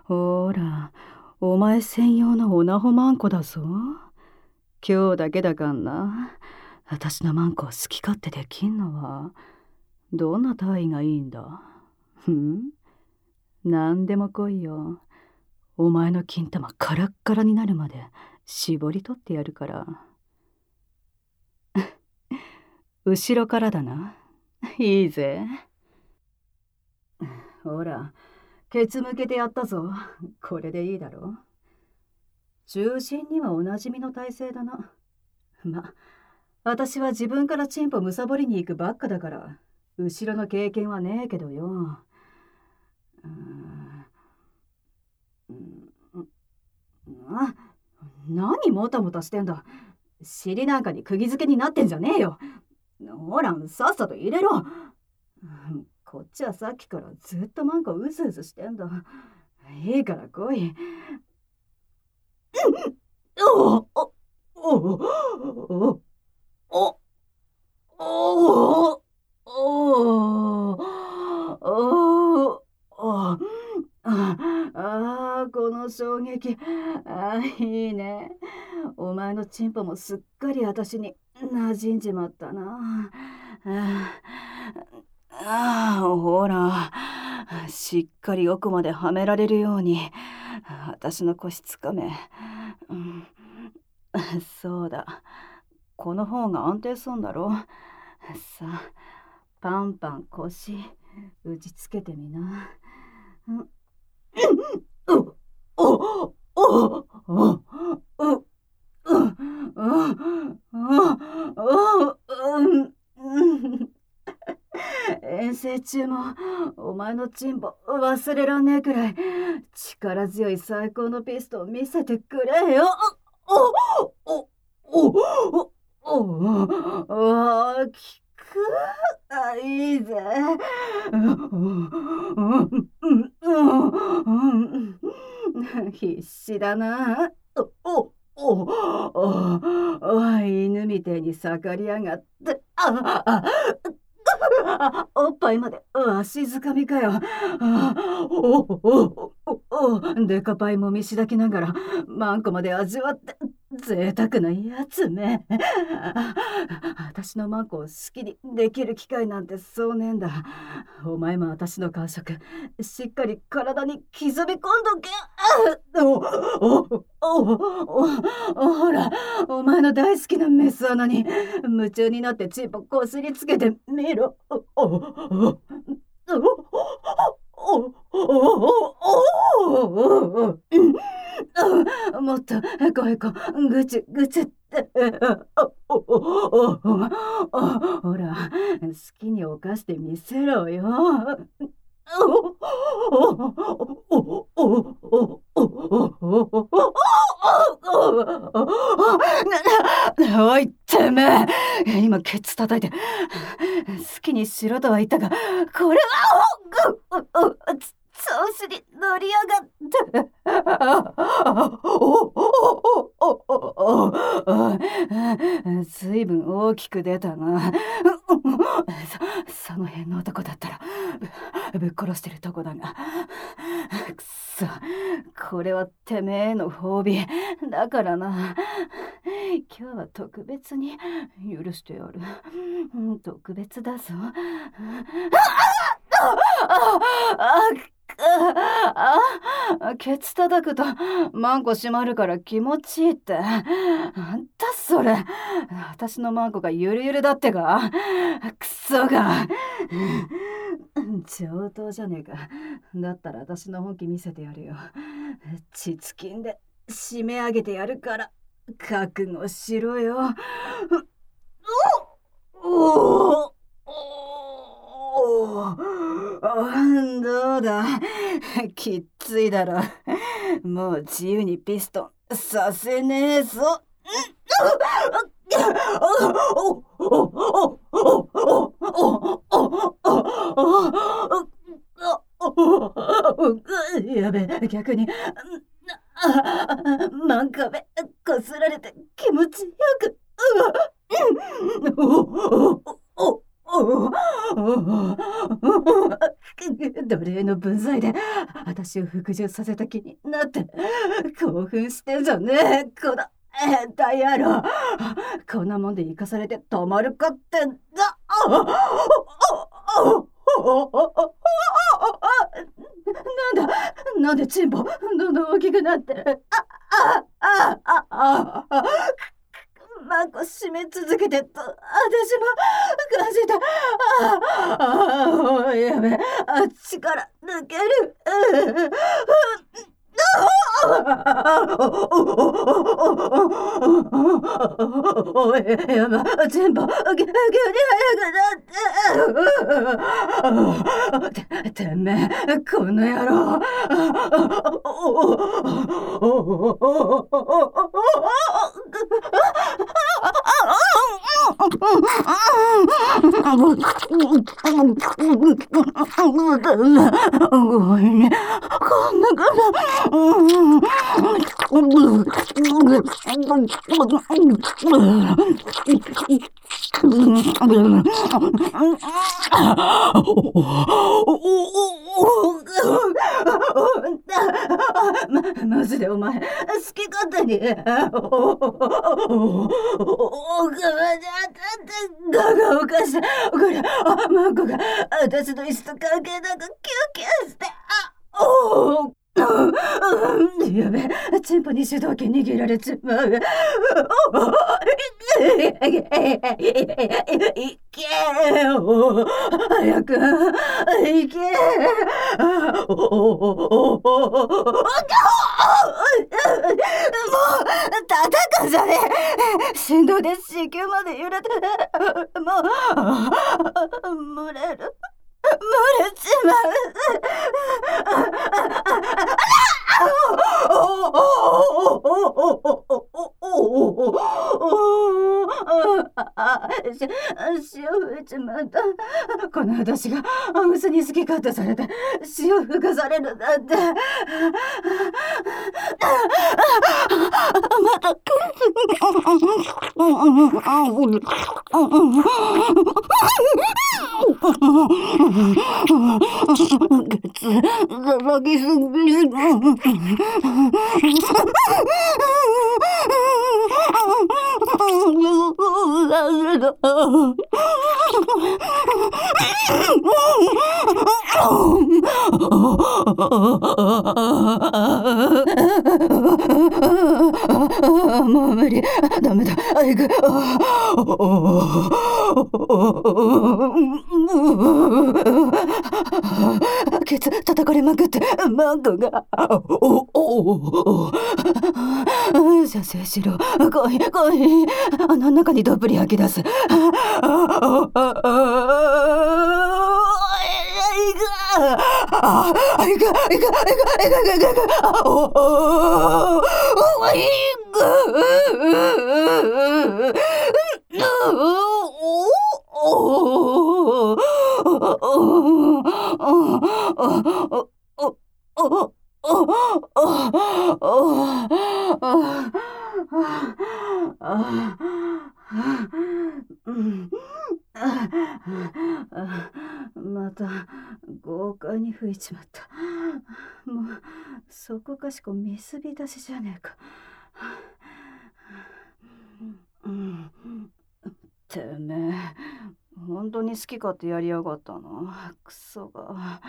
ほら、お前専用のオナホマンコだぞ。今日だけだかんな。私のマンコを好き勝手できんのはどんな体位がいいんだ。なんでも来いよ。お前の金玉カラッカラになるまで絞り取ってやるから。後ろからだな。いいぜ。ほら、ケツ向けてやったぞ。これでいいだろ。中心にはおなじみの体勢だな。私は自分からチンポむさぼりに行くばっかだから後ろの経験はねえけどよ。何もたもたしてんだ。尻なんかに釘付けになってんじゃねえよ。ほら、さっさと入れろ。こっちはさっきからずっとマンコうずうずしてんだ。いいから来い。おおおおおおこの衝撃。いいね。お前のチンポもすっかり私に馴染んじまったな。ほら、しっかり奥まではめられるように私の腰つかめ。そうだ、この方が安定そうだろ。さあ、パンパン腰打ちつけてみな。遠征中もお前のチンポ忘れらんねえくらい力強い最高のピストン見せてくれよ。聞く。いいぜ。必死だな。犬みてえに盛り上がって。おっぱいまでわしづかみかよ。デカパイも見しだきながらマンコまで味わって贅沢なやつめ。私のマンコを好きにできる機会なんてそうねえんだ。お前も私の感触しっかり体に刻み込んどけ。ほら、お前の大好きなメス穴に夢中になってチンポこすりつけてみろ。もっとこいこぐちぐちって。ほら、好きに犯してみせろよ。おいてめえ、今ケツ叩いて好きにしろとは言ったが、これは調子に乗りやがって。ずいぶん大きく出たな。その辺の男だったらぶっ殺してるとこだが。くそ、これはてめえの褒美だからな。今日は特別に許してやる。特別だぞ。ケツ叩くとマンコ閉まるから気持ちいいって。あんたそれ、私のマンコがゆるゆるだってか。クソが。上等じゃねえか。だったら私の本気見せてやるよ。チツキンで締め上げてやるから覚悟しろよ。どうだ、きっついだろ。もう自由にピストンさせねえぞ。やべえ、逆にマンカベこすられて気持ちよく。 奴隷の分際で私を服従させた気になって興奮してんじゃねえ、この変態野郎。こんなもんで生かされてたまるかってんだ。なんでチンポどんどん大きくなってる。マンコ締め続けてと私も感じた。やべ、力抜ける。やば、全部急に速くなって。てめえ、この野郎。ごめんね、こんなマジでお前好き勝手にガがおかしい。これマンコが私の意思と関係なくキュンキュンしてやべ、チンポに主導権握られちまう。いけよ、早くいけ。もう叩くじゃねえ。振動で子宮まで揺れてもう漏れる。漏れちまう。潮吹いちまった。この私がアスに好き勝手されて潮吹かされるなんて。また騒ぎすぎ。もう無理、ダメだ、行く。ケツ叩かれまくってマンコが射精しろ、来い来い、穴の中にどっぷり吐き出す。また豪快に吹いちまった。もうそこかしこ水浸しじゃねえか。てめえ本当に好き勝手やりやがったな、クソが。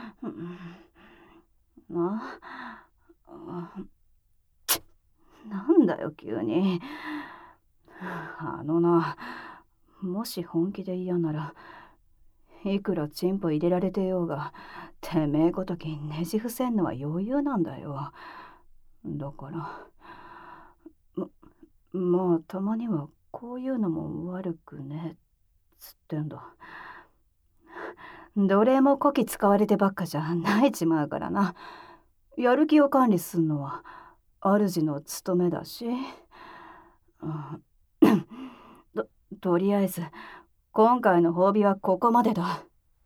なんだよ急に。な、もし本気で嫌ならいくらチンポ入れられてようがてめえごときねじ伏せんのは余裕なんだよ。だからまあたまにはこういうのも悪くねっつってんだ。奴隷もこき使われてばっかじゃないちまうからな。やる気を管理すんのは主の務めだし。とりあえず今回の褒美はここまでだ。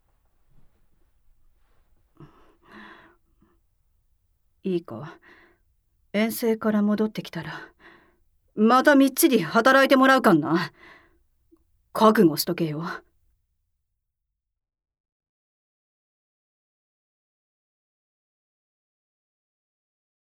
いいか、遠征から戻ってきたらまたみっちり働いてもらうかんな。覚悟しとけよ。